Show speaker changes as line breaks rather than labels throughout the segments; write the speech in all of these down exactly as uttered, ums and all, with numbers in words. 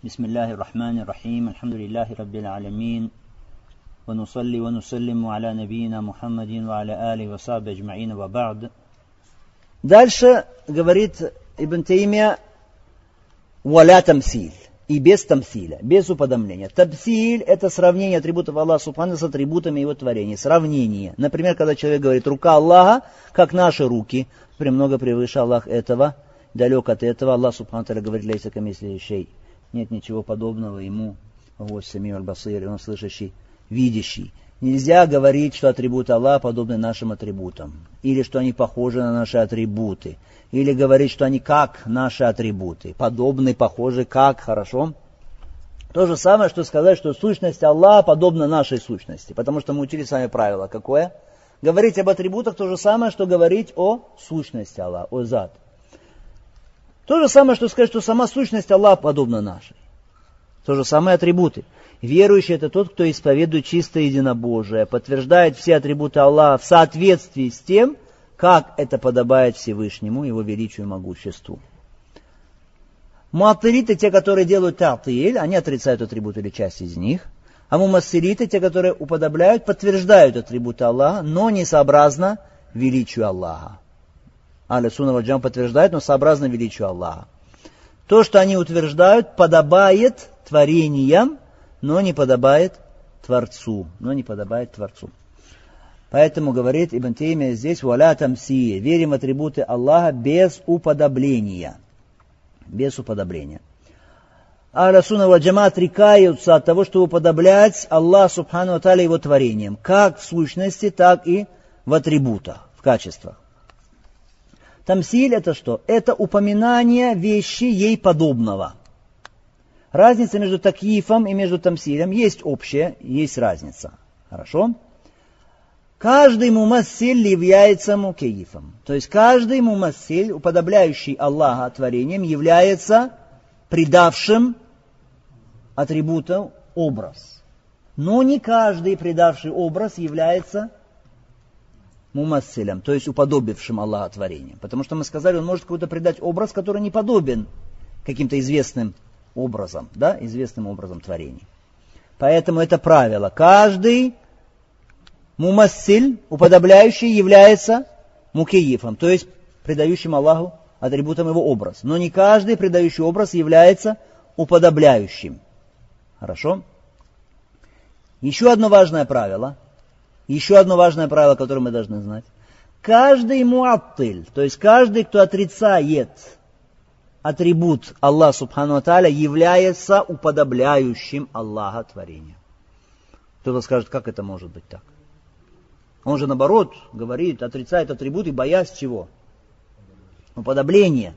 Бисмиллахи рахмани рахим. Алхамдулиллахи раббил алямин. Ва нусалли ва нусаллиму аля набийина Мухаммадин ва аля али ва сахби аджмаин ва ба'д. Дальше говорит Ибн Таймия: валя тамсиль. И без тамсиля, без уподобления. Тамсиль — это сравнение атрибутов Аллаха Субхану с атрибутами Его творения. Сравнение. Например, когда человек говорит: рука Аллаха, как наши руки, премного превыше Аллах этого, далек от этого. Аллах Субхану говорит: лейса камисли шей. Нет ничего подобного Ему. Вот самим аль-басир, Он слышащий, видящий. Нельзя говорить, что атрибуты Аллаха подобны нашим атрибутам. Или что они похожи на наши атрибуты. Или говорить, что они как наши атрибуты. Подобны, похожи, как, хорошо? То же самое, что сказать, что сущность Аллаха подобна нашей сущности. Потому что мы учили с вами правило. Какое? Говорить об атрибутах то же самое, что говорить о сущности Аллаха, о зат. То же самое, что сказать, что сама сущность Аллаха подобна нашей. То же самое атрибуты. Верующий — это тот, кто исповедует чистое единобожие, подтверждает все атрибуты Аллаха в соответствии с тем, как это подобает Всевышнему, Его величию и могуществу. Муаттилиты — те, которые делают та'тиль, они отрицают атрибуты или часть из них. А мумассилиты — те, которые уподобляют, подтверждают атрибуты Аллаха, но не сообразно величию Аллаха. Ахлю сунна валь джамаа подтверждают, но сообразно величию Аллаха. То, что они утверждают, подобает творениям, но не подобает Творцу. Но не подобает Творцу. Поэтому говорит Ибн Таймия здесь: валя тамсия. Верим в атрибуты Аллаха без уподобления. Без уподобления. Ахлю сунна валь джамаа отрекаются от того, чтобы уподоблять Аллах Субхану ва Тааля Его творениям. Как в сущности, так и в атрибутах, в качествах. Тамсиль — это что? Это упоминание вещи ей подобного. Разница между такьифом и между тамсилем есть общая, есть разница. Хорошо? Каждый мумассиль является мукейфом. То есть каждый мумассиль, уподобляющий Аллаха творением, является придавшим атрибуту образ. Но не каждый придавший образ является мумассилем, то есть уподобившим Аллаха творением. Потому что мы сказали, он может какой-то придать образ, который не подобен каким-то известным образом, да, известным образом творений. Поэтому это правило. Каждый мумассиль, уподобляющий, является мукейфом, то есть придающим Аллаху атрибутом его образ. Но не каждый придающий образ является уподобляющим. Хорошо? Еще одно важное правило. Еще одно важное правило, которое мы должны знать. Каждый муаттиль, то есть каждый, кто отрицает атрибут Аллаха Субхану ва Тааля, является уподобляющим Аллаха творения. Кто-то скажет: как это может быть так? Он же наоборот говорит, отрицает атрибуты, боясь чего? Уподобления.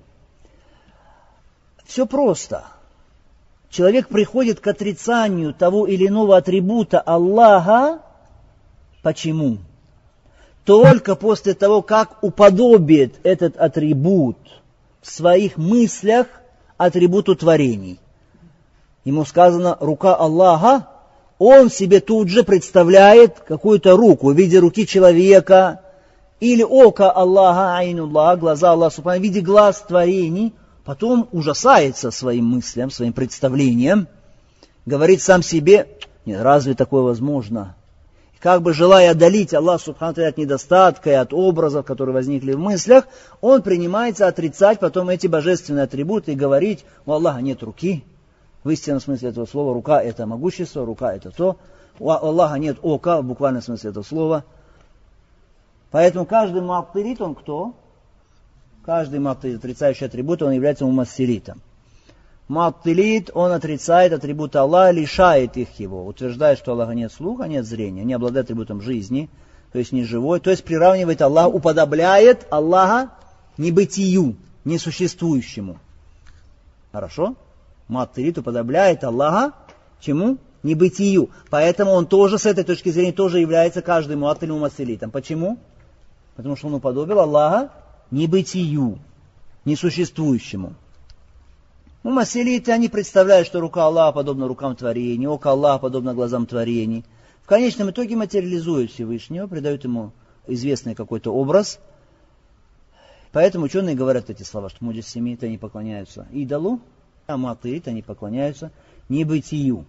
Все просто. Человек приходит к отрицанию того или иного атрибута Аллаха. Почему? Только после того, как уподобит этот атрибут в своих мыслях атрибуту творений. Ему сказано: рука Аллаха, он себе тут же представляет какую-то руку в виде руки человека, или око Аллаха, айнуллах, глаза Аллаха Субхану, в виде глаз творений, потом ужасается своим мыслям, своим представлениям, говорит сам себе: нет, разве такое возможно? Как бы желая отдалить Аллаха Субхану от недостатка и от образов, которые возникли в мыслях, он принимается отрицать потом эти божественные атрибуты и говорить: у Аллаха нет руки. В истинном смысле этого слова рука — это могущество, рука — это то. У Аллаха нет ока в буквальном смысле этого слова. Поэтому каждый муаттилит, он кто? Каждый муаттилит, отрицающий атрибуты, он является мумассилитом. Муаттилит, он отрицает атрибуты Аллаха, лишает их его, утверждает, что у Аллаха нет слуха, нет зрения, не обладает атрибутом жизни, то есть не живой, то есть приравнивает Аллаха, уподобляет Аллаха небытию, несуществующему. Хорошо? Муаттилит уподобляет Аллаха чему? Небытию. Поэтому он тоже с этой точки зрения тоже является каждый муаттиль мумассилитом. Почему? Потому что он уподобил Аллаха небытию, несуществующему. Мумассилиты, они представляют, что рука Аллаха подобна рукам творений, око Аллаха подобно глазам творений. В конечном итоге материализуют Всевышнего, придают ему известный какой-то образ. Поэтому ученые говорят эти слова, что муджассимиты, они поклоняются идолу, Му'аттилит, они поклоняются небытию.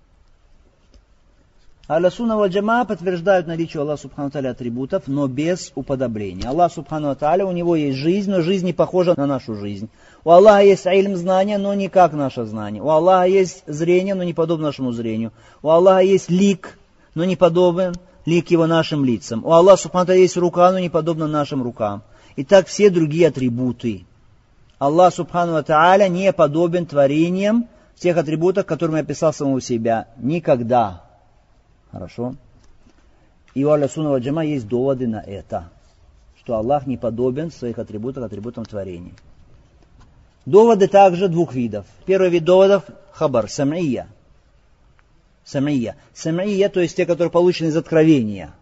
Ахлю сунна валь джамаа подтверждают наличие Аллаха субхану ва тааля атрибутов, но без уподобления. Аллах субхану ва тааля, у него есть жизнь, но жизнь не похожа на нашу жизнь. У Аллаха есть ильм, знания, но не как наше знание. У Аллаха есть зрение, но не подобно нашему зрению. У Аллаха есть лик, но не подобен лик его нашим лицам. У Аллаха субхану ва тааля есть рука, но не подобна нашим рукам. И так все другие атрибуты. Аллах субхану ва тааля не подобен творениям в тех атрибутах, которыми описал самого себя. Никогда. Хорошо? И у Ахлю сунна валь джамаа есть доводы на это, что Аллах не подобен в своих атрибутах атрибутам творения. Доводы также двух видов. Первый вид доводов – хабар, сам'ия. Сам'ия. Сам'ия, то есть те, которые получены из откровения.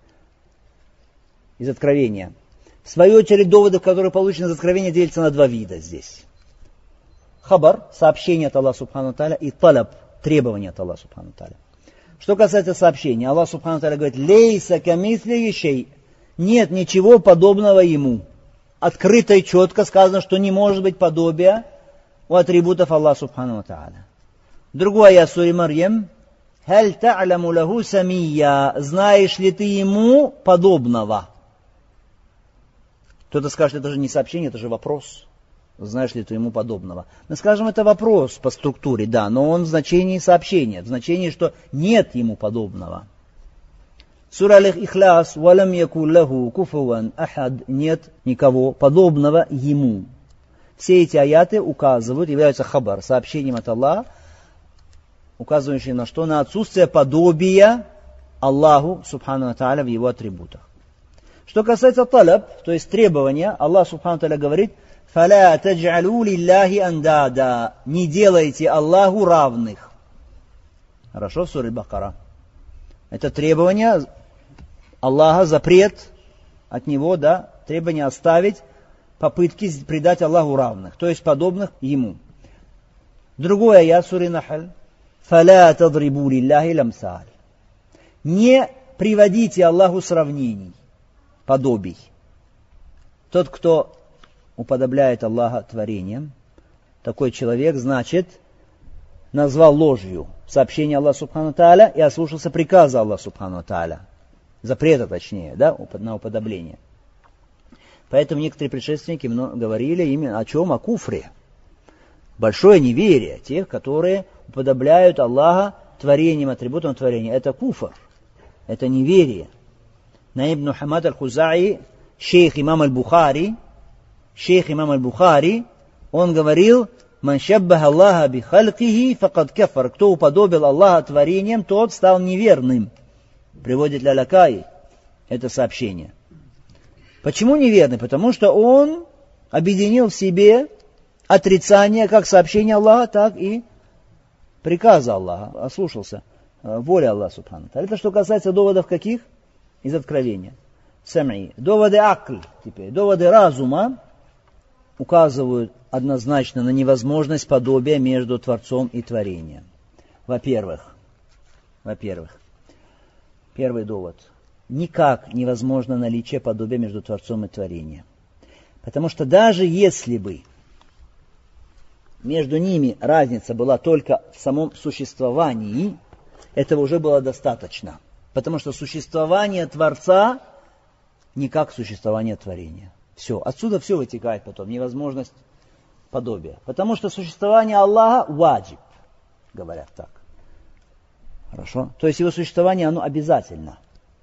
Из откровения. В свою очередь, доводы, которые получены из откровения, делятся на два вида здесь. Хабар – сообщение от Аллаха субхану ва тааля, и талаб – требование от Аллаха субхану ва тааля. Что касается сообщения, Аллах субхану ва тааля говорит: «Лейса камислихи шей». Нет ничего подобного ему. Открыто и четко сказано, что не может быть подобия у атрибутов Аллаха субхану ва тааля. Другой аят суре Марьям: «Халь та'ляму лаху самия». Знаешь ли ты ему подобного? Кто-то скажет, это же не сообщение, это же вопрос. Знаешь ли ты ему подобного? Мы скажем, это вопрос по структуре, да, но он в значении сообщения, в значении, что нет ему подобного. Сура Аль-Ихляс: «Валам якун лаху куфуан ахад». Нет никого подобного ему. Все эти аяты указывают, являются хабар, сообщением от Аллаха, указывающие на что? На отсутствие подобия Аллаху субхану ва тааля в его атрибутах. Что касается талаб, то есть требования, Аллах субхану ва тааля говорит: «Фаля тадж'алу лиллахи андада». Не делайте Аллаху равных. Хорошо, в суре Бакара. Это требование Аллаха, запрет от него, да, требование оставить попытки придать Аллаху равных, то есть подобных ему. Другое аят суре Нахль: «Фаля тадрибу лиллахи ламсаль». Не приводите Аллаху сравнений, подобий. Тот, кто уподобляет Аллаха творением, такой человек, значит, назвал ложью сообщение Аллаха субхану ва тааля и ослушался приказа Аллаха субхану ва тааля. Запрета, точнее, да, на уподобление. Поэтому некоторые предшественники говорили именно о чем? О куфре. Большое неверие тех, которые уподобляют Аллаха творением, атрибутом творения. Это куфр. Это неверие. Наиб ибн Хамад аль-Хузаи, шейх имам аль-Бухари, шейх имам аль-Бухари, он говорил: «Ман шаббаха Аллаха би халкихи факад кафар». Кто уподобил Аллаха творением, тот стал неверным. Приводит Лялакай это сообщение. Почему неверный? Потому что он объединил в себе отрицание как сообщения Аллаха, так и приказа Аллаха, ослушался воли Аллаха субхану ва тааля. Это что касается доводов каких? Из откровения. Сам'и. Доводы акль, теперь, доводы разума указывают однозначно на невозможность подобия между Творцом и творением. Во-первых, во-первых, первый довод. Никак невозможно наличие подобия между Творцом и творением. Потому что даже если бы между ними разница была только в самом существовании, этого уже было достаточно. Потому что существование Творца не как существование творения. Все. Отсюда все вытекает потом. Невозможность подобия. Потому что существование Аллаха ваджиб, говорят так. Хорошо? То есть его существование, оно обязательно.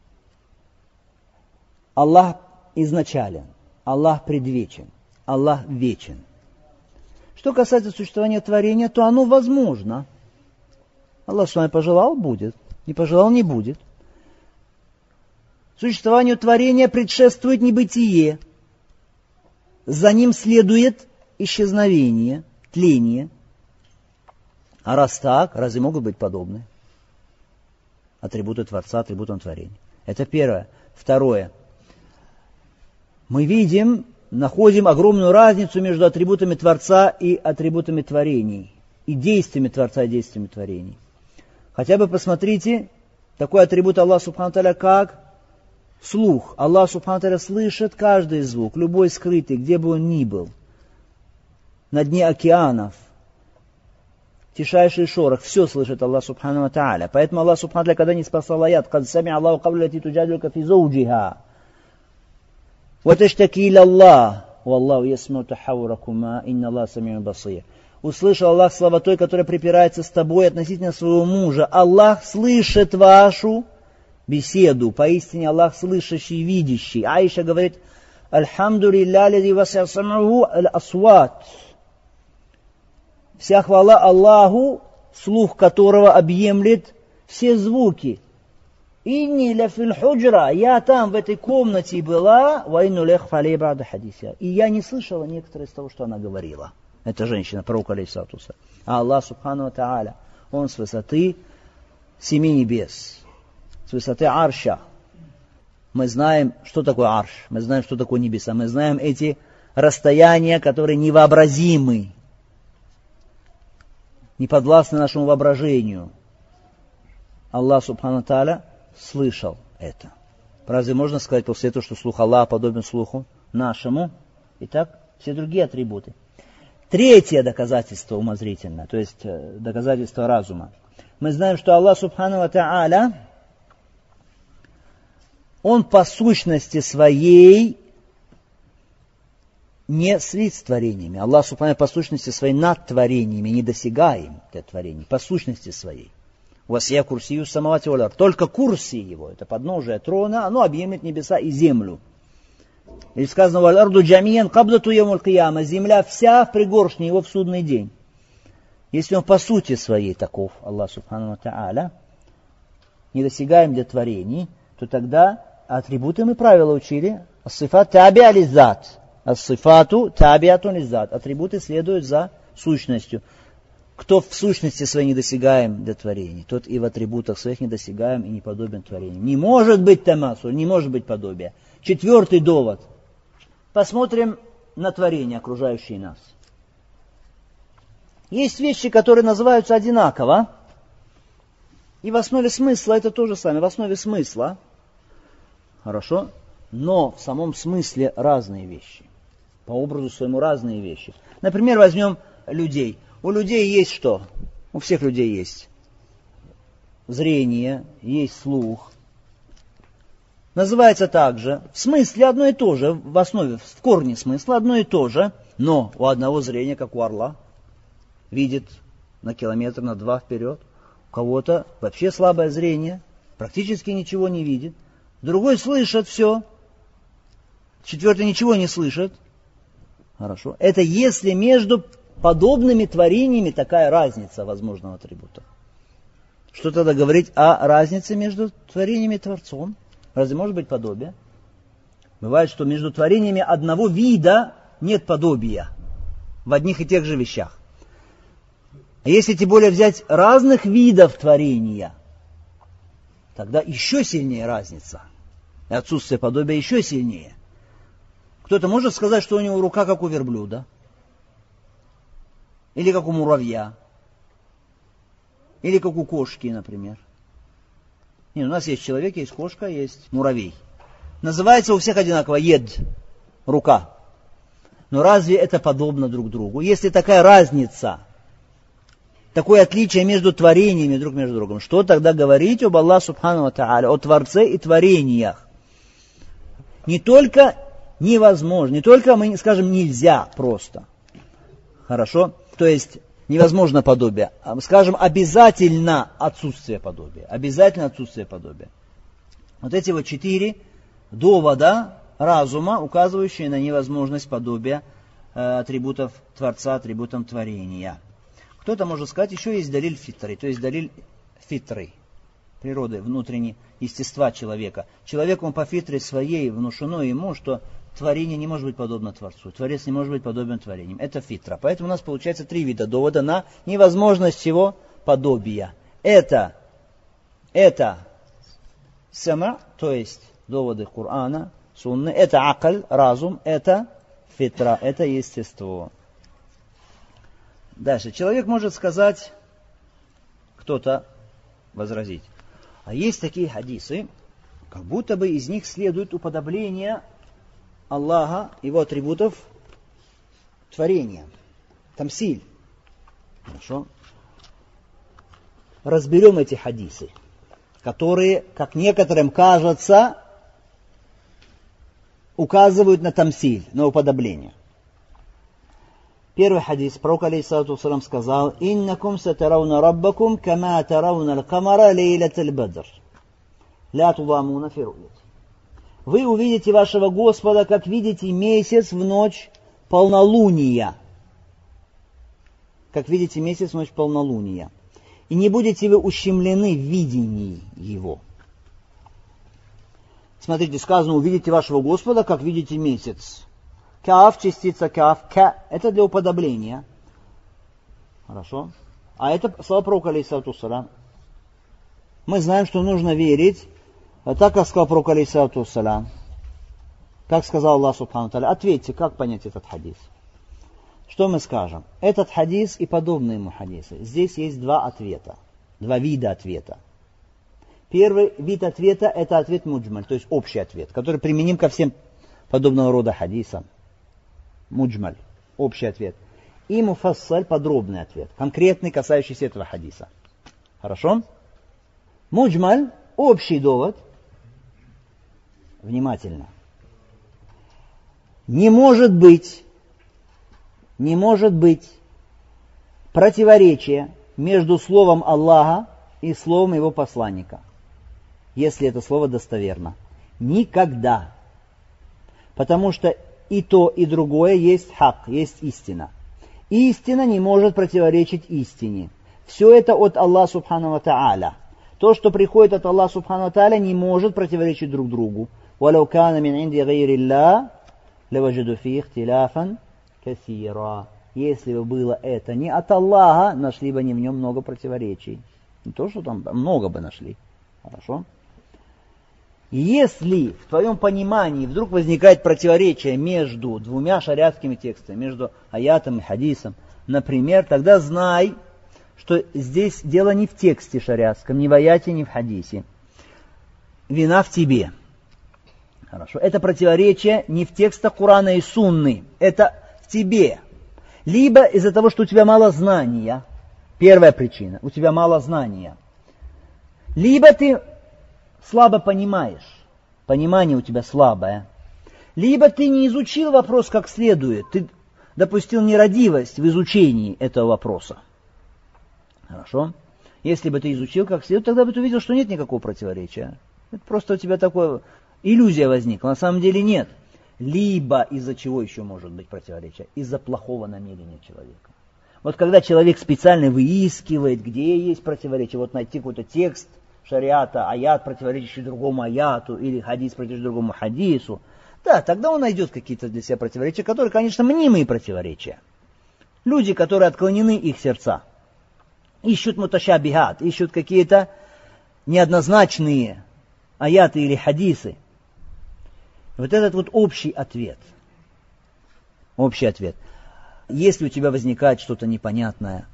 Аллах изначален. Аллах предвечен. Аллах вечен. Что касается существования творения, то оно возможно. Аллах с вами пожелал, будет. Не пожелал, не будет. Существованию творения предшествует небытие. За ним следует исчезновение, тление. А раз так, разве могут быть подобны атрибуты Творца, атрибутам творения? Это первое. Второе. Мы видим, находим огромную разницу между атрибутами Творца и атрибутами творений. И действиями Творца и действиями творений. Хотя бы посмотрите, такой атрибут Аллаха субхану ва тааля, как слух. Аллах субхану ва тааля слышит каждый звук, любой скрытый, где бы он ни был. На дне океанов, тишайший шорох, все слышит Аллах Субхану ва Тааля. Поэтому Аллах Субхану ва Тааля, когда не спасал аят, «Кад сами Аллаху кавлю лати туджадилука фи зауджиха, ва таштаки иля Аллах, валлаху ясмау тахавракума, инна Аллах самиун басир». Услышал Аллах слова той, которая припирается с тобой относительно своего мужа. Аллах слышит вашу беседу. Поистине Аллах слышащий и видящий. Аиша говорит, «Альхамду лилля лади васиа сам'уху аль-асват». Вся хвала Аллаху, слух которого объемлет все звуки. «Инни ля фил худжра», я там, в этой комнате была, «ва инну лех фалей бада хадися». И я не слышала некоторые из того, что она говорила. Это женщина, пророк алейхиссалату вассалям. А Аллах Субхану ва Тааля, Он с высоты семи небес, с высоты арша. Мы знаем, что такое арш, мы знаем, что такое небеса, мы знаем эти расстояния, которые невообразимы, не подвластны нашему воображению. Аллах Субхану ва Тааля слышал это. Разве можно сказать после этого, что слух Аллаха подобен слуху нашему? Итак, все другие атрибуты. Третье доказательство умозрительное, то есть доказательство разума. Мы знаем, что Аллах Субхану ва Тааля, Он по сущности своей не слит с творениями. Аллах Субхану по сущности своей над творениями, недосягаем для творений, по сущности своей. «Васия курсию самавати вал ард». Только курси его, это подножие трона, оно объемлет небеса и землю. Или сказано, «Валь арду джамиян каблату ямуль кияма», земля вся в пригоршне его в судный день. Если он по сути своей таков, Аллах Субхану ва Тааля, недосягаем для творений, то тогда атрибуты мы правила учили. Ас-сифат табиа лиззат. Ас-сифату табиатун лиззат. Атрибуты следуют за сущностью. Кто в сущности своей недосягаем для творений, тот и в атрибутах своих недосягаем и не подобен творению. Не может быть тамасуль, не может быть подобия. Четвертый довод. Посмотрим на творения, окружающие нас. Есть вещи, которые называются одинаково, и в основе смысла это то же самое. В основе смысла, хорошо, но в самом смысле разные вещи. По образу своему разные вещи. Например, возьмем людей. У людей есть что? У всех людей есть зрение, есть слух. Называется также, в смысле одно и то же, в основе, в корне смысла одно и то же, но у одного зрение, как у орла, видит на километр, на два вперед. У кого-то вообще слабое зрение, практически ничего не видит. Другой слышит все, четвертый ничего не слышит. Хорошо. Это если между подобными творениями такая разница возможного атрибута. Что тогда говорить о разнице между творениями и Творцом? Разве может быть подобие? Бывает, что между творениями одного вида нет подобия в одних и тех же вещах. А если тем более взять разных видов творения, тогда еще сильнее разница. И отсутствие подобия еще сильнее. Кто-то может сказать, что у него рука как у верблюда, или как у муравья, или как у кошки, например. Нет, у нас есть человек, есть кошка, есть муравей. Называется у всех одинаково ед, рука. Но разве это подобно друг другу? Если такая разница, такое отличие между творениями друг между другом, что тогда говорить об Аллахе Субхану ва Тааля, о Творце и творениях? Не только невозможно, не только, мы скажем, нельзя просто. Хорошо? То есть невозможно подобие. Скажем, обязательно отсутствие подобия. Обязательно отсутствие подобия. Вот эти вот четыре довода разума, указывающие на невозможность подобия э, атрибутов Творца, атрибутам творения. Кто-то может сказать, еще есть далиль фитры, то есть далиль фитры, природы, внутренней, естества человека. Человек, он по фитре своей внушено ему, что творение не может быть подобно Творцу, Творец не может быть подобен творениям. Это фитра. Поэтому у нас получается три вида довода на невозможность его подобия. Это, это сама, то есть доводы Корана, сунны, это акль, разум, это фитра, это естество. Дальше. Человек может сказать, кто-то возразить, а есть такие хадисы, как будто бы из них следует уподобление Аллаха, его атрибутов творения. Тамсиль. Хорошо. разберем эти хадисы, которые, как некоторым кажется, указывают на тамсиль, на уподобление. Первый хадис, пророк алейхиссалату вассалам сказал: «Иннакум сатарауна раббакум, кама тарауна ал-камара лейлаталь бадр, ля тудамуна фи ру'яти». Вы увидите вашего Господа, как видите месяц в ночь полнолуния. Как видите месяц в ночь полнолуния. И не будете вы ущемлены в видении его. Смотрите, сказано: увидите вашего Господа, как видите месяц. Каф, частица каф, ка, это для уподобления. Хорошо? А это слова пророка алейхиссалату вассалам. Мы знаем, что нужно верить, так как сказал пророк алейхиссалату вассалам. Как сказал Аллах субхану тааля. Ответьте, как понять этот хадис? Что мы скажем? Этот хадис и подобные ему хадисы. Здесь есть два ответа, два вида ответа. Первый вид ответа – это ответ муджмаль, то есть общий ответ, который применим ко всем подобного рода хадисам. Муджмаль, общий ответ. И муфассаль, подробный ответ, конкретный, касающийся этого хадиса. Хорошо? Муджмаль, общий довод. Внимательно. Не может быть, не может быть противоречия между словом Аллаха и словом его посланника, если это слово достоверно. Никогда. Потому что и то, и другое есть хак, есть истина. Истина не может противоречить истине. Все это от Аллаха субхану ва тааля. То, что приходит от Аллаха субхану ва тааля, не может противоречить друг другу. وَلَوْ كَانَ مِنْ عِنْدِ غَيْرِ اللَّهِ لَوَجَدُوا فِيهِ اخْتِلَافًا كَثِيرًا. Если бы было это не от Аллаха, нашли бы они в нем много противоречий. Не то, что там много бы нашли. Хорошо? Если в твоем понимании вдруг возникает противоречие между двумя шариатскими текстами, между аятом и хадисом, например, тогда знай, что здесь дело не в тексте шариатском, не в аяте, не в хадисе. Вина в тебе. Хорошо. Это противоречие не в текстах Корана и Сунны, это в тебе. Либо из-за того, что у тебя мало знания, первая причина, у тебя мало знания. Либо ты слабо понимаешь, понимание у тебя слабое. Либо ты не изучил вопрос как следует, ты допустил нерадивость в изучении этого вопроса. Хорошо? Если бы ты изучил как следует, тогда бы ты увидел, что нет никакого противоречия. Это просто у тебя такое иллюзия возникла, на самом деле нет. Либо из-за чего еще может быть противоречие? Из-за плохого намерения человека. Вот когда человек специально выискивает, где есть противоречие, вот найти какой-то текст шариата, аят, противоречащий другому аяту, или хадис, противоречащий другому хадису, да, тогда он найдет какие-то для себя противоречия, которые, конечно, мнимые противоречия. Люди, которые отклонены их сердца, ищут муташабихат, ищут какие-то неоднозначные аяты или хадисы. Вот этот вот общий ответ. Общий ответ. Если у тебя возникает что-то непонятное,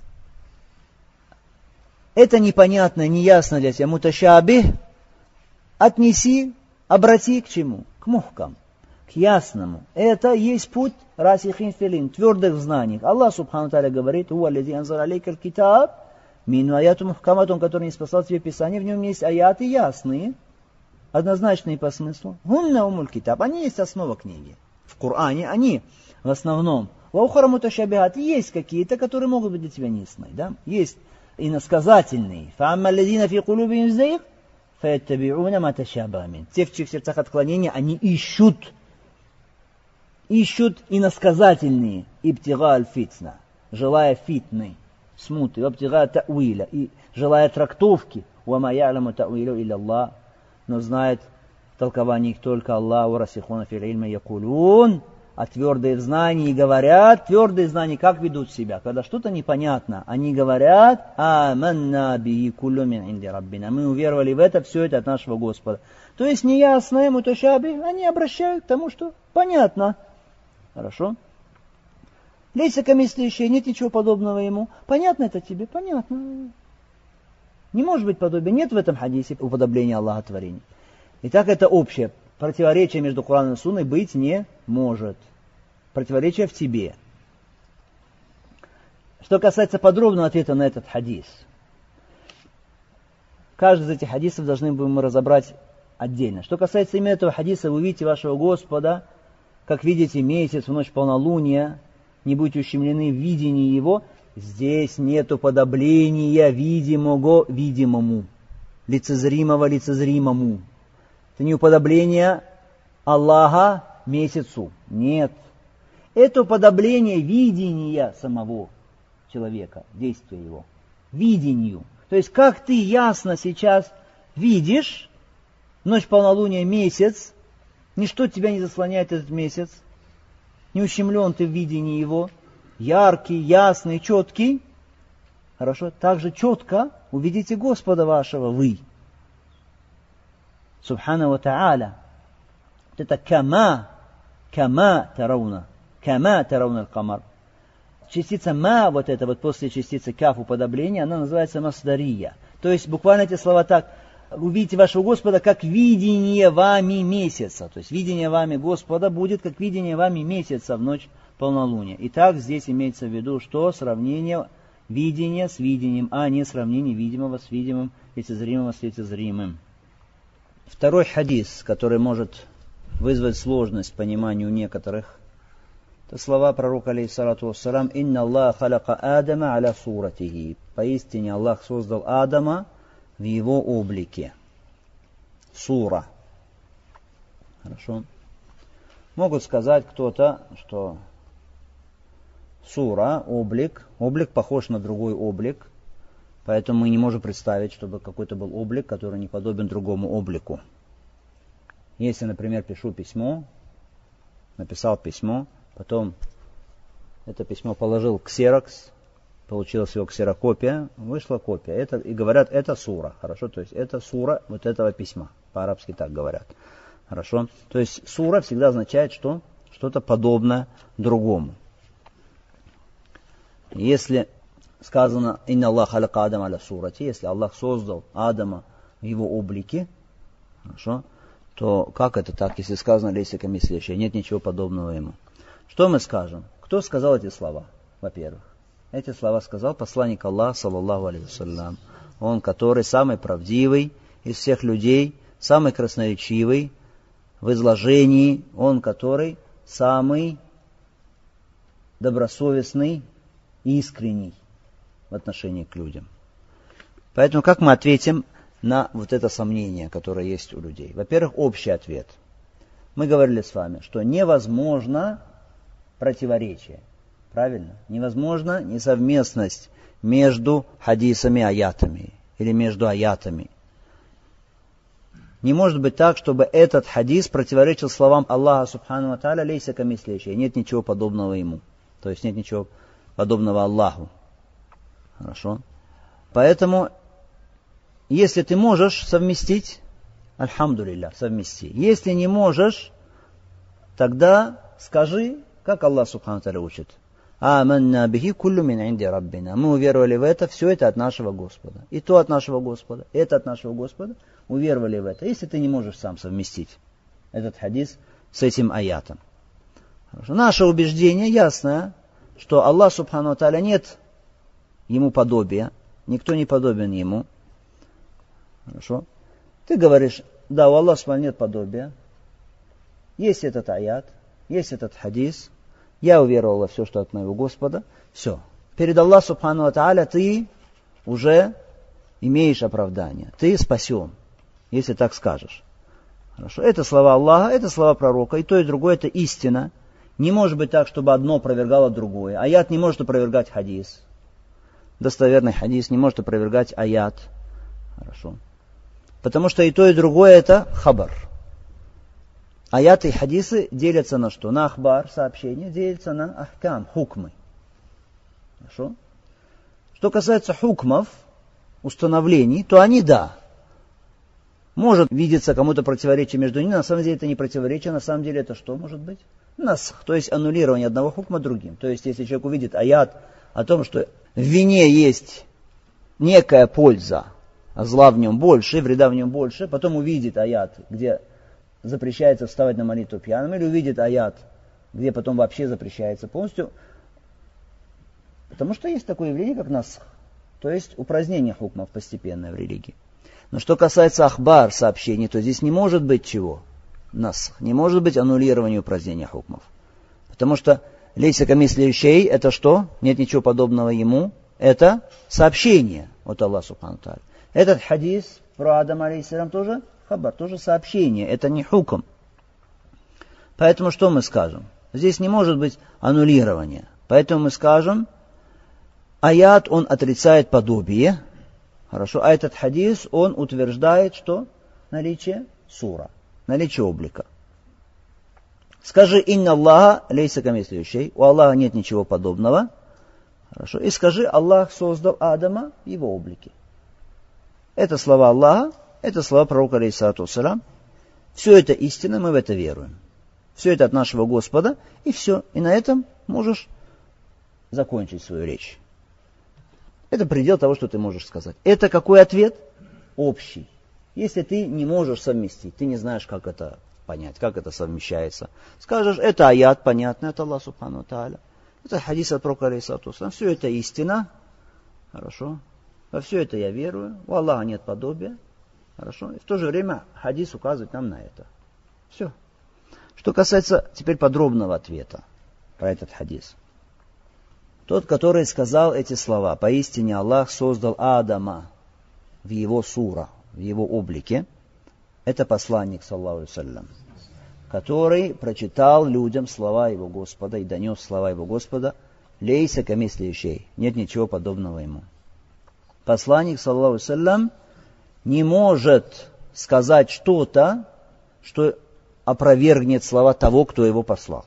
это непонятное, неясно для тебя, муташабих, отнеси, обрати к чему? К мухкам, к ясному. Это есть путь расихин филин, твердых знаний. Аллах субхану тааля говорит: «Уа лази анзал алейкаль китаб, мину аяту мухкамат», он, который не спасал тебе Писание, в нем есть аяты ясные, однозначные по смыслу. Гунна умуль китаб, они есть основа книги. В Коране они в основном. Ваухара муташабихат, есть какие-то, которые могут быть для тебя неясны, да? Есть иносказательные. Фаамма аллазина фи кулубихим зайг, фаяттабиуна ма ташабаха мин. Те, в чьих сердцах отклонения, они ищут, ищут иносказательные, ибтига аль-фитна, желая фитны, смуты, ибтига та'уиля, и желая трактовки, вама я'ламу та'уилу илля Аллах, но знает толкование их только Аллах, расихуна фил ильма якулун, а твердые в знании говорят, твердые в знании как ведут себя, когда что-то непонятно, они говорят: аманна бихи куллю мин инди раббина, мы уверовали в это, все это от нашего Господа. То есть неясное, муташабих, они обращают к тому, что понятно. Хорошо? Лейса камислищее, нет ничего подобного ему. Понятно это тебе? Понятно. Не может быть подобия. Нет в этом хадисе уподобления Аллаха творений. Итак, это общее. Противоречие между Кораном и Сунной быть не может. Противоречие в тебе. Что касается подробного ответа на этот хадис. каждый из этих хадисов должны будем мы разобрать отдельно. Что касается именно этого хадиса, вы видите вашего Господа, как видите месяц в ночь полнолуния, не будете ущемлены в видении его, здесь нету подобления видимого видимому, лицезримого лицезримому. Это не уподобление Аллаха месяцу. Нет. Это уподобление видения самого человека, действия его. Видению. То есть, как ты ясно сейчас видишь, ночь полнолуния, месяц, ничто тебя не заслоняет этот месяц, не ущемлен ты в видении его, яркий, ясный, четкий. Хорошо? Также четко увидите Господа вашего вы. Субхана ва та'аля. Вот это кама, кама тарауна, кама тарауна аль-камар. Частица ма, вот это вот после частицы каф уподобления, она называется масдария. То есть буквально эти слова так: увидите вашего Господа, как видение вами месяца. То есть видение вами Господа будет, как видение вами месяца в ночь полнолуния. Итак, здесь имеется в виду, что сравнение видения с видением, а не сравнение видимого с видимым, лицезримого с лицезримым. Второй хадис, который может вызвать сложность пониманию некоторых, это слова пророка, алейхиссалату вассалам: «Инна Аллах халяка Адама аля суратихи». Поистине Аллах создал Адама в его облике. Сура. Хорошо. Могут сказать кто-то, что сура, облик, облик похож на другой облик, поэтому мы не можем представить, чтобы какой-то был облик, который не подобен другому облику. Если, например, пишу письмо, написал письмо, потом это письмо положил в ксерокс, получилась его ксерокопия, вышла копия. Это, и говорят, это сура. Хорошо, то есть это сура вот этого письма. По-арабски так говорят. Хорошо. То есть сура всегда означает, что что-то подобное другому. Если сказано «Инна Аллах халяка Адама аля сурати», если Аллах создал Адама в его облике, хорошо, то как это так, если сказано «Лейса камислихи», нет ничего подобного ему? Что мы скажем? Кто сказал эти слова? Во-первых, эти слова сказал посланник Аллаха, саллаллаху алейхи вассалям. Он, который самый правдивый из всех людей, самый красноречивый в изложении, он, который самый добросовестный, искренний в отношении к людям. Поэтому как мы ответим на вот это сомнение, которое есть у людей? Во-первых, общий ответ. Мы говорили с вами, что невозможно противоречие. Правильно? Невозможно несовместность между хадисами и аятами. Или между аятами. Не может быть так, чтобы этот хадис противоречил словам Аллаха субхану ва тааля «Лейса камислихи». Нет ничего подобного ему. То есть нет ничего подобного Аллаху. Хорошо? Поэтому, если ты можешь совместить, альхамдулилля, совмести. Если не можешь, тогда скажи, как Аллах субхану ва тааля учит: «Аманна бихи куллю мин инди раббина». Мы уверовали в это, все это от нашего Господа. И то от нашего Господа, это от нашего Господа. Уверовали в это. Если ты не можешь сам совместить этот хадис с этим аятом. Хорошо. Наше убеждение ясное, что Аллах субхану ва тааля нет ему подобия, никто не подобен ему. Хорошо. Ты говоришь: да, у Аллаха субхану нет подобия. Есть этот аят, есть этот хадис. Я уверовал во все, что от моего Господа. Все. Перед Аллахом субхану ва тааля ты уже имеешь оправдание. Ты спасен, если так скажешь. Хорошо. Это слова Аллаха, это слова пророка. И то, и другое это истина. Не может быть так, чтобы одно опровергало другое. Аят не может опровергать хадис. Достоверный хадис не может опровергать аят. Хорошо. Потому что и то, и другое это хабар. Аяты и хадисы делятся на что? На ахбар, сообщения, делятся на ахкам, хукмы. Хорошо? Что касается хукмов, установлений, то они да. Может видеться кому-то противоречие между ними, на самом деле это не противоречие, на самом деле это что может быть? Насх, то есть аннулирование одного хукма другим. То есть если человек увидит аят о том, что в вине есть некая польза, а зла в нем больше, вреда в нем больше, потом увидит аят, где запрещается вставать на молитву пьяным, или увидит аят, где потом вообще запрещается полностью. Потому что есть такое явление, как насх, то есть упразднение хукмов постепенное в религии. Но что касается ахбар, сообщений, то здесь не может быть чего? Насх. Не может быть аннулирования упразднения хукмов. Потому что лейса камисли шей, это что? Нет ничего подобного ему. Это сообщение от Аллаха субхану ва тааля. Этот хадис про Адама алейхиссалям тоже хабар, тоже сообщение. Это не хукм. Поэтому что мы скажем? Здесь не может быть аннулирования. Поэтому мы скажем, аят, он отрицает подобие. Хорошо. А этот хадис, он утверждает, что наличие сура, наличие облика. Скажи, инна Аллаха лейса камисли шей, у Аллаха нет ничего подобного. Хорошо. И скажи, Аллах создал Адама в его облике. Это слова Аллаха, это слова пророка алейхиссалату вассалям. Все это истина, мы в это веруем. Все это от нашего Господа, и все. И на этом можешь закончить свою речь. Это предел того, что ты можешь сказать. Это какой ответ? Общий. Если ты не можешь совместить, ты не знаешь, как это понять, как это совмещается. Скажешь, это аят, понятно, это Аллах субхану ва тааля. Это хадис от пророка алейхиссалату вассалям. Все это истина. Хорошо. Во все это я верую. У Аллаха нет подобия. Хорошо. И в то же время хадис указывает нам на это. Все. Что касается теперь подробного ответа про этот хадис. Тот, который сказал эти слова, поистине Аллах создал Адама в его сура, в его облике, это посланник, саллаллаху алейхи ва саллям, который прочитал людям слова его Господа и донес слова его Господа, лейса камисли шей, нет ничего подобного ему. Посланник, саллаллаху алейхи ва саллям, не может сказать что-то, что опровергнет слова того, кто его послал.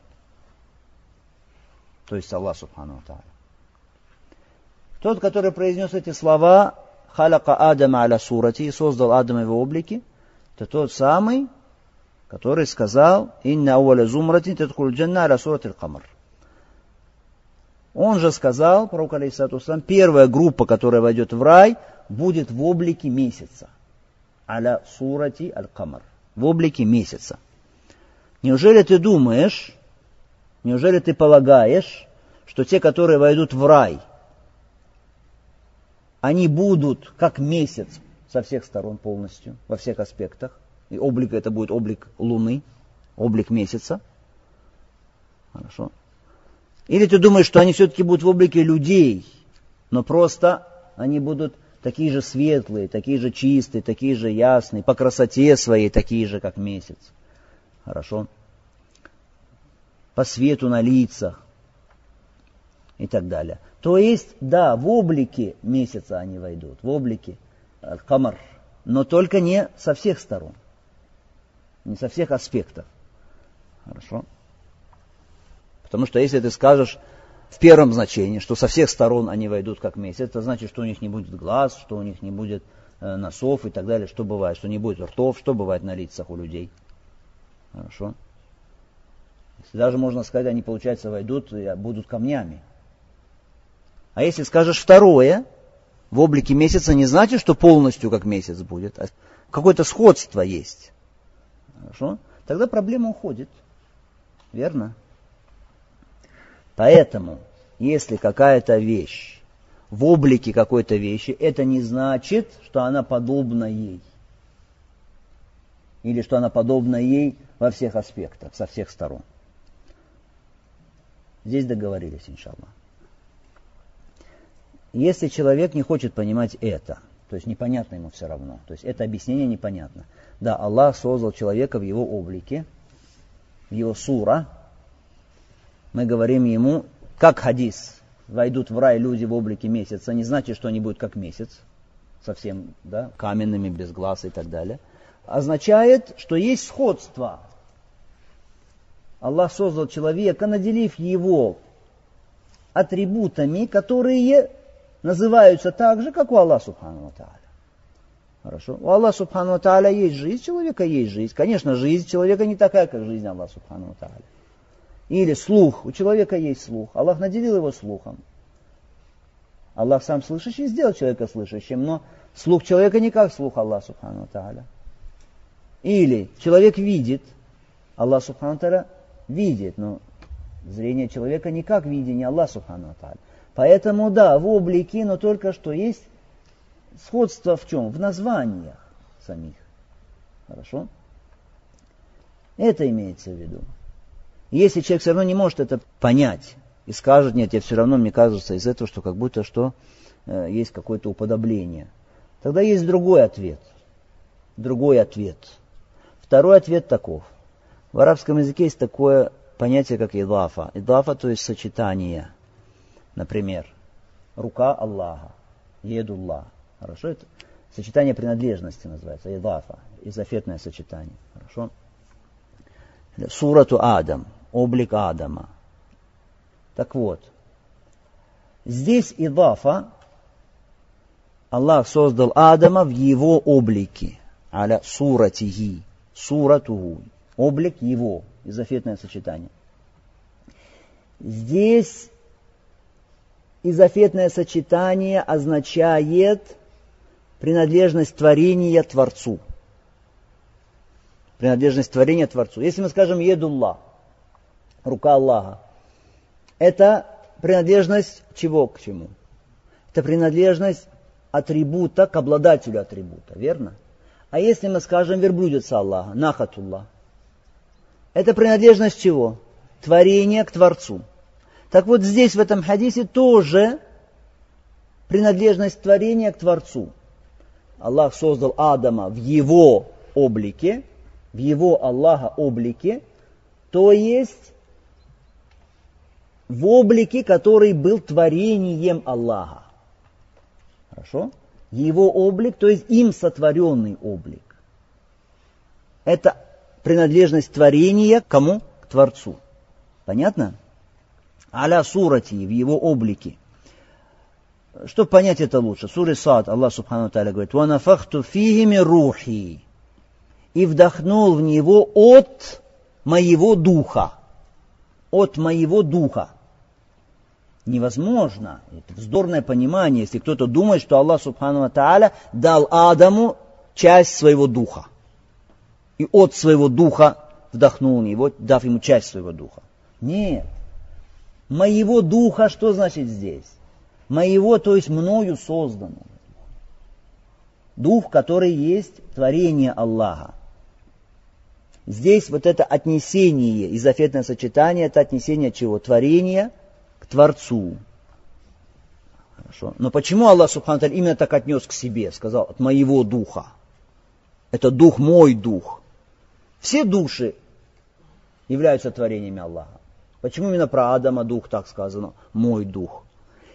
То есть Аллах субхану ва тааля. Тот, который произнес эти слова, халяка Адама аля сурати, создал Адама в его облике, это тот самый, который сказал, инна ауаля зумратин тадхуль джанна аля сурати аль-камар. Он же сказал, пророк алейхиссалату вассалям, первая группа, которая войдет в рай, будет в облике месяца. Аля сурати аль-камар. В облике месяца. Неужели ты думаешь, неужели ты полагаешь, что те, которые войдут в рай, они будут как месяц со всех сторон полностью, во всех аспектах. И облик это будет облик луны, облик месяца. Хорошо. Или ты думаешь, что они все-таки будут в облике людей, но просто они будут такие же светлые, такие же чистые, такие же ясные, по красоте своей такие же, как месяц. Хорошо. По свету на лицах и так далее. То есть, да, в облике месяца они войдут, в облике камар, но только не со всех сторон, не со всех аспектов. Хорошо? Потому что если ты скажешь в первом значении, что со всех сторон они войдут как месяц, это значит, что у них не будет глаз, что у них не будет э, носов и так далее, что бывает, что не будет ртов, что бывает на лицах у людей. Хорошо? Если даже можно сказать, они, получается, войдут и будут камнями. А если скажешь второе, в облике месяца, не значит, что полностью как месяц будет, а какое-то сходство есть. Хорошо? Тогда проблема уходит. Верно? Поэтому, если какая-то вещь в облике какой-то вещи, это не значит, что она подобна ей. Или что она подобна ей во всех аспектах, со всех сторон. Здесь договорились, иншаллах. Если человек не хочет понимать это, то есть непонятно ему все равно, то есть это объяснение непонятно. Да, Аллах создал человека в его облике, в его сура. Мы говорим ему, как хадис, войдут в рай люди в облике месяца, не значит, что они будут как месяц, совсем, да, каменными, без глаз и так далее. Означает, что есть сходство. Аллах создал человека, наделив его атрибутами, которые называются так же, как у Аллаха субхану ва тааля. Хорошо? У Аллаха субхану ва тааля есть жизнь, у человека есть жизнь. Конечно, жизнь человека не такая, как жизнь Аллаха субхану ва тааля. Или слух. У человека есть слух. Аллах наделил его слухом. Аллах сам слышащий сделал человека слышащим, но слух человека не как слух Аллаха субхану ва тааля. Или человек видит. Аллах субхану ва тааля видит, но зрение человека не как видение Аллаха субхану ва тааля. Поэтому, да, в облике, но только что есть сходство в чем? В названиях. самих. Хорошо? Это имеется в виду. Если человек все равно не может это понять и скажет, нет, я все равно, мне кажется, из этого, что как будто что э, есть какое-то уподобление, тогда есть другой ответ. Другой ответ. Второй ответ таков. В арабском языке есть такое понятие, как идафа. Идафа, то есть сочетание. Например, рука Аллаха, едуллах. Хорошо? Это сочетание принадлежности называется, идафа, изофетное сочетание. Хорошо? Сурату Адам, облик Адама. Так вот, здесь идафа, Аллах создал Адама в его облике. Аля суратихи, суратуху, облик его, изофетное сочетание. Здесь изофетное сочетание означает принадлежность творения Творцу. Принадлежность творения Творцу. Если мы скажем едуллах, рука Аллаха, это принадлежность чего к чему? Это принадлежность атрибута к обладателю атрибута, верно? А если мы скажем верблюдица Аллаха, нахатуллах, это принадлежность чего? Творение к Творцу. Так вот здесь в этом хадисе тоже принадлежность творения к Творцу. Аллах создал Адама в его облике, в его Аллаха облике, то есть в облике, который был творением Аллаха. Хорошо? Его облик, то есть им сотворенный облик. Это принадлежность творения к кому? К Творцу. Понятно? Аля сурати, в его облике. Чтобы понять это лучше, в суре Сад Аллах Субхану Тааля говорит: «Ва нафахту фихи мин рухи», и вдохнул в него от моего духа. От моего духа. Невозможно. Это вздорное понимание, если кто-то думает, что Аллах Субхану Тааля дал Адаму часть своего духа. И от своего духа вдохнул в него, дав ему часть своего духа. Нет. Моего духа, что значит здесь? Моего, то есть мною созданного. Дух, который есть творение Аллаха. Здесь вот это отнесение, изофетное сочетание, это отнесение чего? Творения к Творцу. Хорошо. Но почему Аллах Субхану Тааля именно так отнес к себе? Сказал, от моего духа. Это дух мой дух. Все души являются творениями Аллаха. Почему именно про Адама дух так сказано? Мой дух.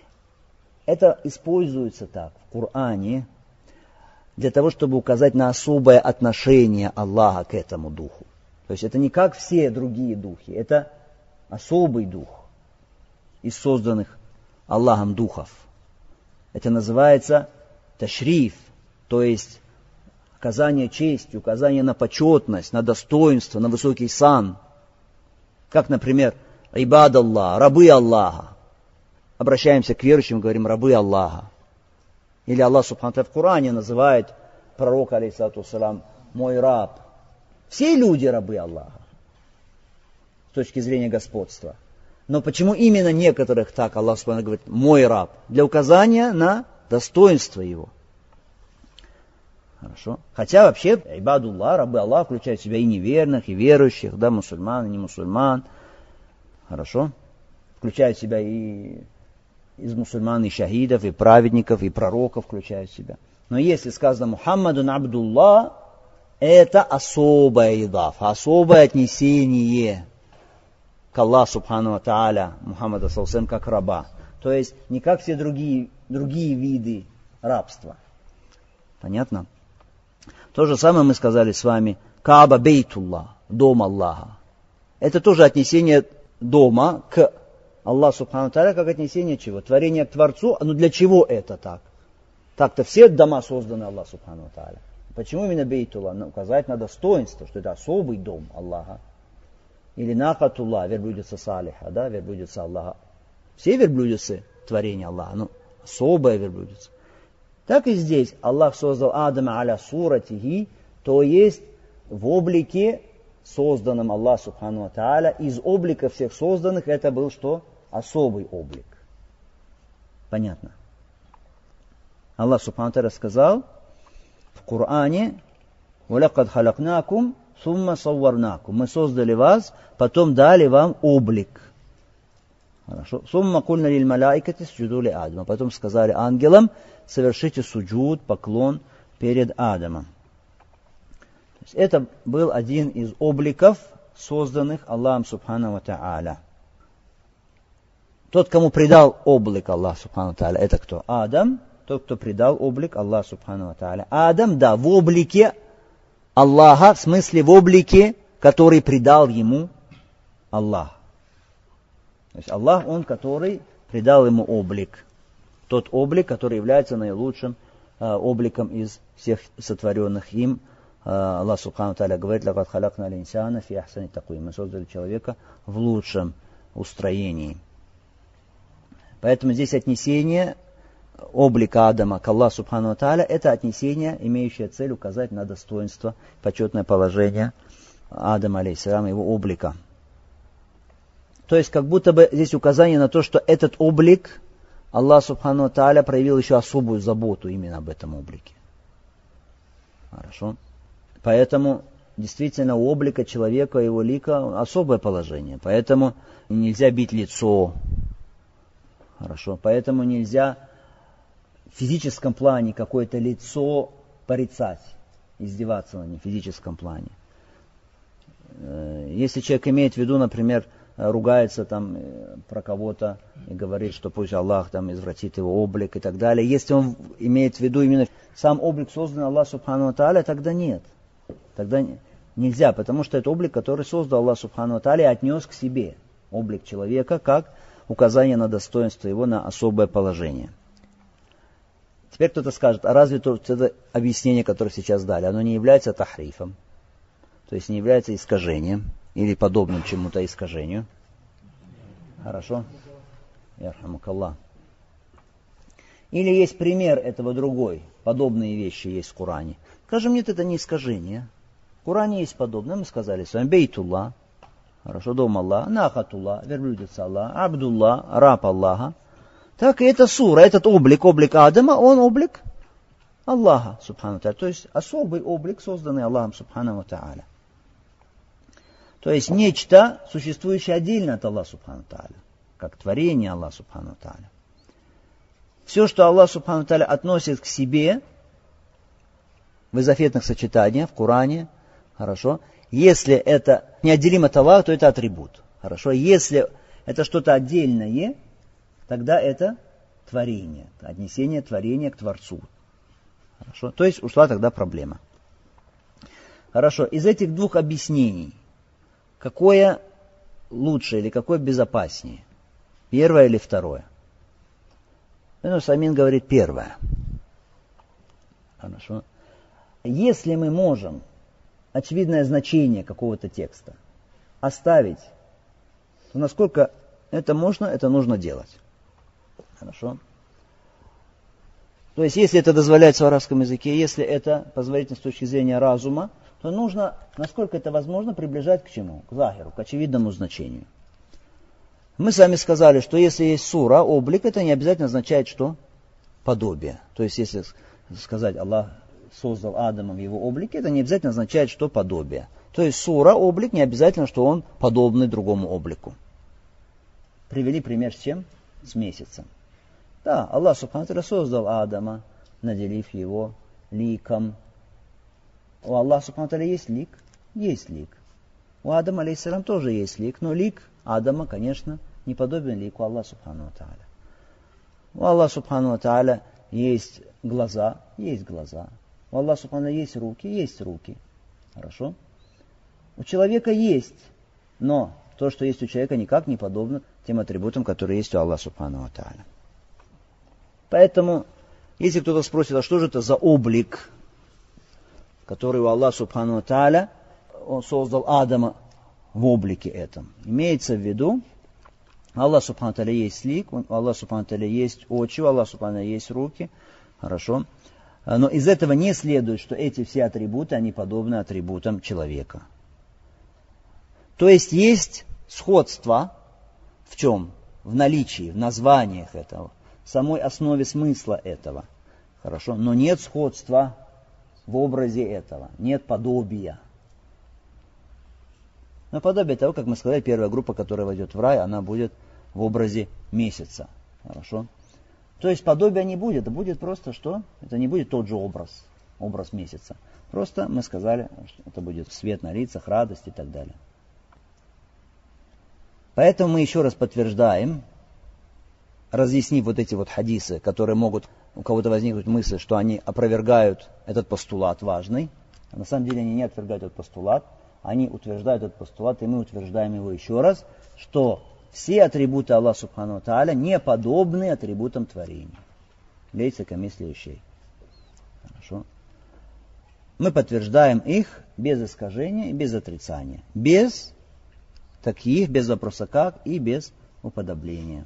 Это используется так в Коране для того, чтобы указать на особое отношение Аллаха к этому духу. То есть это не как все другие духи, это особый дух из созданных Аллахом духов. Это называется ташриф, то есть оказание чести, указание на почетность, на достоинство, на высокий сан. Как, например, ибад Аллах, рабы Аллаха. Обращаемся к верующим, говорим рабы Аллаха. Или Аллах Субхану Тааля в Коране называет пророка, алейхиссалату вассалам, мой раб. Все люди рабы Аллаха с точки зрения господства. Но почему именно некоторых так Аллах Субхану Тааля говорит мой раб? Для указания на достоинство его. Хорошо. Хотя вообще ибадуллах, рабы Аллаха включают в себя и неверных, и верующих, да, мусульман, и не мусульман. Хорошо. Включают в себя и из мусульман, и шахидов, и праведников, и пророков включают в себя. Но если сказано Мухаммадун Абдуллах, это особая идафа, особое отнесение к Аллаху Субхану ва Тааля, Мухаммада саллаллаху алейхи ва саллям, как раба. То есть не как все другие, другие виды рабства. Понятно? То же самое мы сказали с вами Кааба Бейтуллах, дом Аллаха. Это тоже отнесение дома к Аллаху Субхану Тааля, как отнесение чего? Творение к Творцу. Но для чего это так? Так-то все дома созданы Аллаху Субхану Тааля. Почему именно Бейтуллах? Указать на достоинство, что это особый дом Аллаха. Или Нахатуллах, верблюдица Салиха, да, верблюдица Аллаха. Все верблюдицы творения Аллаха, но особая верблюдица. Так и здесь Аллах создал Адама аля суратихи, то есть в облике, созданном Аллаху Субхану ва Тааля. Из облика всех созданных это был что? Особый облик. Понятно? Аллах Субхану ва Тааля сказал в Коране «Валякад халакнакум, сумма савварнакум». Мы создали вас, потом дали вам облик. Хорошо. «Сумма кульна лиль маляикати сджуду ли Адама». Потом сказали ангелам, совершите суджуд, поклон перед Адамом. То есть это был один из обликов, созданных Аллахом Субхану ва Та'аля. Тот, кому придал облик Аллах Субхану ва Та'аля, это кто? Адам. Тот, кто придал облик Аллах Субхану ва Та'аля. Адам, да, в облике Аллаха, в смысле в облике, который придал ему Аллах. То есть Аллах, Он, который придал ему облик. Тот облик, который является наилучшим э, обликом из всех сотворенных им. Э, Аллах Субхану ва Та'аля говорит: «Лакад халакна аль-инсана фи ахсани таквим». Мы создали человека в лучшем устроении. Поэтому здесь отнесение облика Адама к Аллаху Субхану ва Та'аля, это отнесение, имеющее цель указать на достоинство, почетное положение Адама, алейхиссалям, его облика. То есть, как будто бы здесь указание на то, что этот облик Аллах Субхану ва Та'аля проявил еще особую заботу именно об этом облике. Хорошо. Поэтому, действительно, у облика человека, его лика особое положение. Поэтому нельзя бить лицо. Хорошо. Поэтому нельзя в физическом плане какое-то лицо порицать, издеваться на нем в физическом плане. Если человек имеет в виду, например, ругается там про кого-то и говорит, что пусть Аллах там извратит его облик и так далее. Если он имеет в виду именно сам облик, созданный Аллах Субхану ва Та'аля, тогда нет. Тогда нельзя, потому что это облик, который создал Аллах Субхану ва Та'аля и отнес к себе. Облик человека как указание на достоинство его, на особое положение. Теперь кто-то скажет, а разве то, это объяснение, которое сейчас дали, оно не является тахрифом, то есть не является искажением или подобным чему-то искажению? Хорошо? Ярхамукаллах. Или есть пример этого другой, подобные вещи есть в Коране. Скажем, нет, это не искажение. В Коране есть подобное, мы сказали с вами, Бейтуллах, хорошо, дом Аллаха, Нахатуллах, верблюдец Аллах, Абдуллах, раб Аллаха. Так и эта сура, этот облик, облик Адама, он облик Аллаха, Субхану ва Та'аля. То есть особый облик, созданный Аллахом, Субхану ва Та'аля. То есть нечто, существующее отдельно от Аллаха, Субхану ва Та'аля, как творение Аллаха, Субхану ва Та'аля. Все, что Аллах, Субхану ва Та'аля, относит к себе в изофетных сочетаниях, в Коране, хорошо, если это неотделимо от Аллаха, то это атрибут. Хорошо, если это что-то отдельное, тогда это творение, отнесение творения к Творцу. Хорошо? То есть ушла тогда проблема. Хорошо, из этих двух объяснений, какое лучше или какое безопаснее? Первое или второе? Ну, Самин говорит первое. Хорошо. Если мы можем очевидное значение какого-то текста оставить, то насколько это можно, это нужно делать. Хорошо. То есть, если это дозволяется в арабском языке, если это позволительно с точки зрения разума, то нужно, насколько это возможно, приближать к чему? К захиру, к очевидному значению. Мы с вами сказали, что если есть сура, облик, это не обязательно означает, что подобие. То есть, если сказать, Аллах создал Адама в его облике, это не обязательно означает, что подобие. То есть, сура, облик, не обязательно, что он подобный другому облику. Привели пример с чем? С месяцем. Да, Аллах Субхану ва Та'аля создал Адама, наделив его ликом. У Аллаха Субхану ва Та'аля есть лик? Есть лик. У Адама, алейхиссалям, тоже есть лик, но лик Адама, конечно, не подобен лику Аллаха Субхану ва Та'аля. У Аллаха Субхану ва Та'аля есть глаза? Есть глаза. У Аллаха Субхану ва Та'аля есть руки? Есть руки. Хорошо? У человека есть, но то, что есть у человека, никак не подобно тем атрибутам, которые есть у Аллаха Субхану ва Та'аля. Поэтому, если кто-то спросит, а что же это за облик, который у Аллаха Субхану ва Та'аля, он создал Адама в облике этом. Имеется в виду, Аллах Субхану ва Та'аля есть лик, у Аллаха Субхану ва Та'аля есть очи, у Аллаха Субхану ва Та'аля есть руки. Хорошо. Но из этого не следует, что эти все атрибуты, они подобны атрибутам человека. То есть есть сходство в чем? В наличии, в названиях этого, в самой основе смысла этого. Хорошо. Но нет сходства в образе этого. Нет подобия. Но подобие того, как мы сказали, первая группа, которая войдет в рай, она будет в образе месяца. Хорошо? То есть подобия не будет, это будет просто что? Это не будет тот же образ, образ месяца. Просто мы сказали, что это будет свет на лицах, радость и так далее. Поэтому мы еще раз подтверждаем, разъяснив вот эти вот хадисы, которые могут у кого-то возникнуть мысль, что они опровергают этот постулат важный. А на самом деле они не отвергают этот постулат, они утверждают этот постулат, и мы утверждаем его еще раз, что все атрибуты Аллаха Субхану ва Тааля не подобны атрибутам творения. Лейса камисли шей. Хорошо. Мы подтверждаем их без искажения и без отрицания. Без таких, без вопроса как и без уподобления.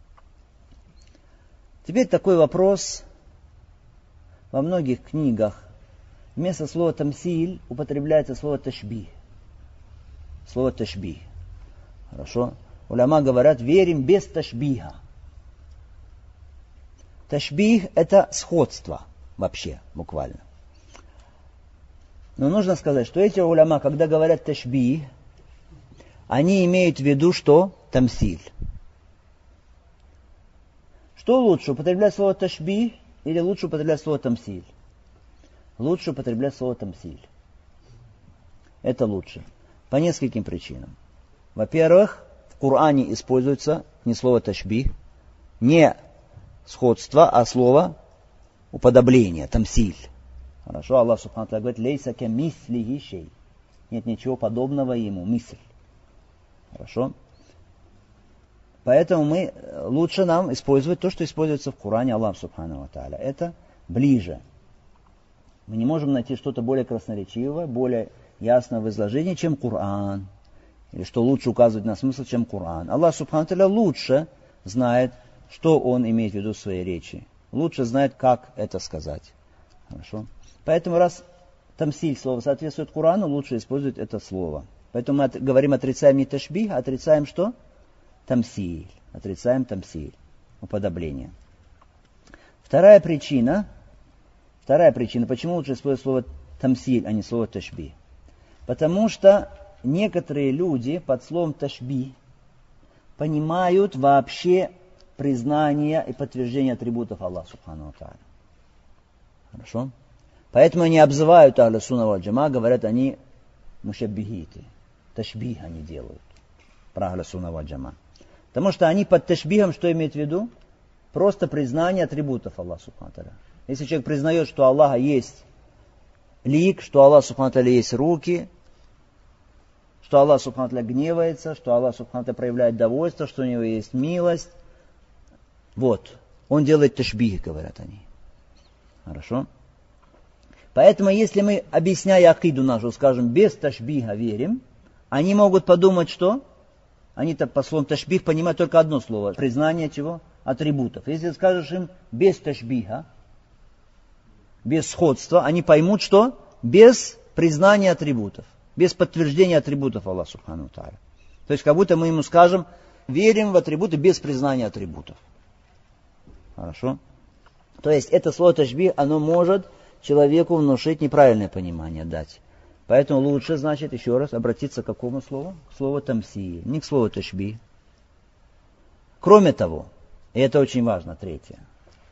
Теперь такой вопрос. Во многих книгах вместо слова тамсиль употребляется слово ташбих. Слово ташбих. Хорошо. Уляма говорят, верим без ташбиха. Ташбих – это сходство вообще, буквально. Но нужно сказать, что эти уляма, когда говорят ташбих, они имеют в виду, что тамсиль. Что лучше, употреблять слово ташбих или лучше употреблять слово тамсиль? Лучше употреблять слово тамсиль. Это лучше. По нескольким причинам. Во-первых, в Коране используется не слово ташбих, не сходство, а слово уподобление, тамсиль. Хорошо, Аллах Субхану ва Тааля говорит, лейса камислихи шей. Нет ничего подобного ему, мысль. Хорошо. Поэтому мы, лучше нам использовать то, что используется в Коране Аллах Субхану ва Тааля. Это ближе. Мы не можем найти что-то более красноречивое, более ясное в изложении, чем Коран. Или что лучше указывать на смысл, чем Коран. Аллах Субхану ва Тааля лучше знает, что Он имеет в виду в своей речи. Лучше знает, как это сказать. Хорошо. Поэтому раз тамсиль слово соответствует Корану, лучше использовать это слово. Поэтому мы от, говорим, отрицаем не ташбих, а отрицаем что? Тамсиль. Отрицаем тамсиль. Уподобление. Вторая причина, вторая причина, почему лучше использовать слово тамсиль, а не слово ташбих. Потому что некоторые люди под словом ташбих понимают вообще признание и подтверждение атрибутов Аллаха Субхану ва Тааля. Хорошо? Поэтому они обзывают Ахлю Сунна валь Джамаа, говорят, они мушаббихиты. Ташбих они делают. Про Ахлю Сунна валь Джамаа. Потому что они под ташбихом что имеют в виду? Просто признание атрибутов Аллаха Субхану ва Тааля. Если человек признает, что у Аллаха есть лик, что у Аллаха Субхану ва Тааля есть руки, что Аллах Субхану ва Тааля гневается, что Аллах Субхану ва Тааля проявляет довольство, что у него есть милость. Вот. Он делает ташбих, говорят они. Хорошо? Поэтому, если мы, объясняя акиду нашу, скажем, без ташбиха верим, они могут подумать, что? Они-то по словам ташбих понимают только одно слово. Признание чего? Атрибутов. Если скажешь им без ташбиха, без сходства, они поймут, что? Без признания атрибутов. Без подтверждения атрибутов Аллаха Субхану ва Тааля. То есть, как будто мы ему скажем, верим в атрибуты без признания атрибутов. Хорошо? То есть, это слово ташбих, оно может человеку внушить неправильное понимание, дать. Поэтому лучше, значит, еще раз обратиться к какому слову? К слову тамсиль, не к слову ташбих. Кроме того, и это очень важно, третье.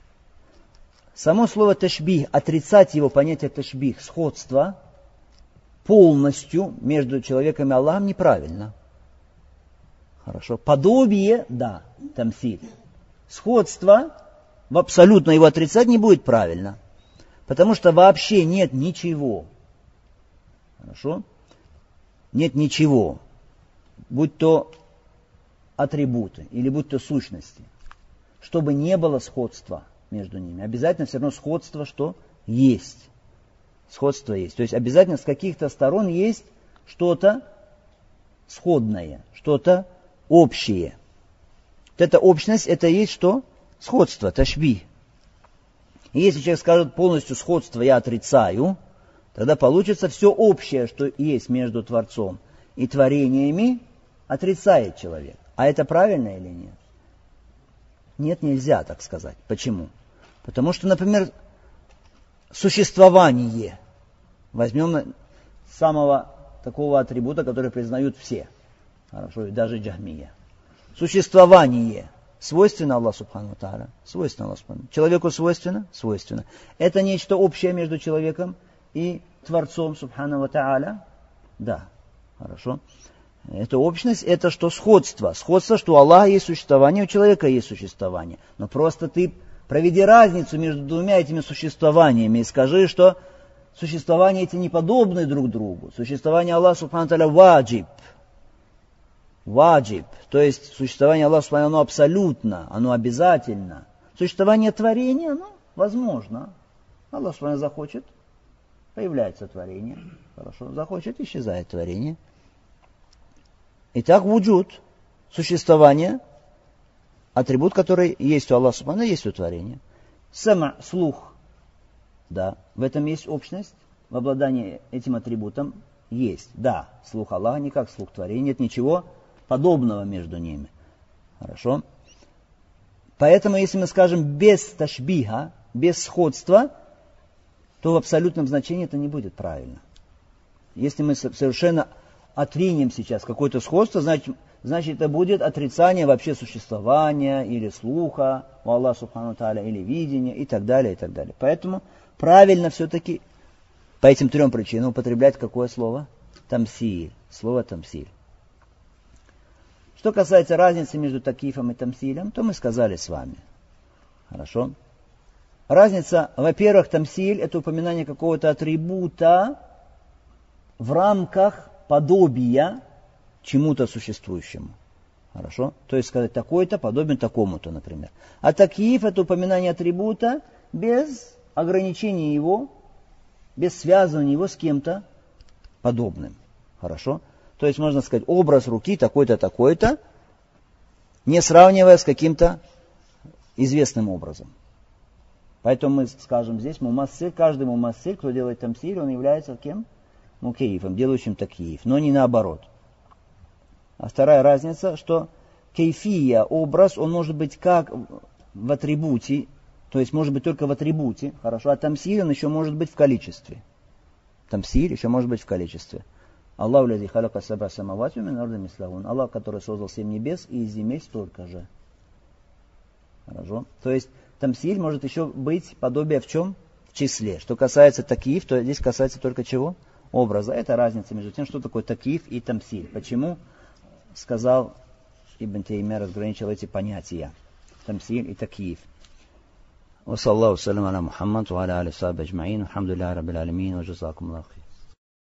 Само слово ташбих, отрицать его понятие ташбих, сходство, полностью между человеком и Аллахом неправильно. Хорошо. Подобие, да, тамсиль. Сходство, в абсолютно его отрицать не будет правильно. Потому что вообще нет ничего. Хорошо? Нет ничего. Будь то атрибуты или будь то сущности. Чтобы не было сходства между ними. Обязательно все равно сходство что? Есть. Сходство есть. То есть обязательно с каких-то сторон есть что-то сходное, что-то общее. Вот эта общность, это есть что? Сходство, ташбих. И если человек скажет полностью сходство я отрицаю, тогда получится все общее, что есть между Творцом и творениями, отрицает человек. А это правильно или нет? Нет, нельзя так сказать. Почему? Потому что, например, существование Возьмем самого такого атрибута, который признают все. Хорошо, и даже джахмия. Существование свойственно Аллаху субхану ва тааля. Свойственно Аллаху субхану. Человеку свойственно? Свойственно. Это нечто общее между человеком и Творцом субхану ва тааля? Да. Хорошо. Это общность, это что? Сходство. Сходство, что у Аллаха есть существование, у человека есть существование. Но просто ты проведи разницу между двумя этими существованиями и скажи, что существования эти не подобны друг другу. Существование Аллаха субхану ва тааля ваджиб. Ваджиб. То есть существование Аллаха субхану ва тааля, оно абсолютно, оно обязательно. Существование творения, ну, возможно. Аллах субхану ва тааля захочет, появляется творение. Хорошо. Захочет, исчезает творение. Итак, вуджуд, существование, атрибут, который есть у Аллаха субхану ва тааля, есть у творения. Сама, слух, да, в этом есть общность, в обладании этим атрибутом есть. Да, слух Аллаха не как слух творения, нет ничего подобного между ними. Хорошо? Поэтому, если мы скажем без ташбиха, без сходства, то в абсолютном значении это не будет правильно. Если мы совершенно отринем сейчас какое-то сходство, значит, значит это будет отрицание вообще существования или слуха у Аллаха субхану ва тааля, или видения и так далее, и так далее. Поэтому правильно все-таки по этим трем причинам употреблять какое слово? Тамсиль. Слово тамсиль. Что касается разницы между такифом и тамсилем, то мы сказали с вами. Хорошо? Разница, во-первых, тамсиль – это упоминание какого-то атрибута в рамках подобия чему-то существующему. Хорошо? То есть сказать, такой-то подобен такому-то, например. А такиф – это упоминание атрибута без ограничения его, без связывания его с кем-то подобным. Хорошо? То есть можно сказать, образ руки такой-то, такой-то, не сравнивая с каким-то известным образом. Поэтому мы скажем здесь, мумассиль, каждый мумассиль, кто делает тамсиль, он является кем? Мукейфом, делающим такииф, но не наоборот. А вторая разница, что кейфия, образ, он может быть как в атрибуте, то есть может быть только в атрибуте, хорошо, а тамсиль он еще может быть в количестве. Тамсиль еще может быть в количестве. Аллаху лази халяка сабра самавати мин арди мислахун. Аллах, который создал семь небес и из земель столько же. Хорошо. То есть тамсиль может еще быть подобие в чем? В числе. Что касается такииф, то здесь касается только чего? Образа. Это разница между тем, что такое такииф и тамсиль. Почему, сказал Ибн Теймия, разграничил эти понятия. Тамсиль и такииф. وصلى الله وسلم على محمد وعلى آله وصحبه أجمعين والحمد لله رب العالمين وجزاكم الله خير.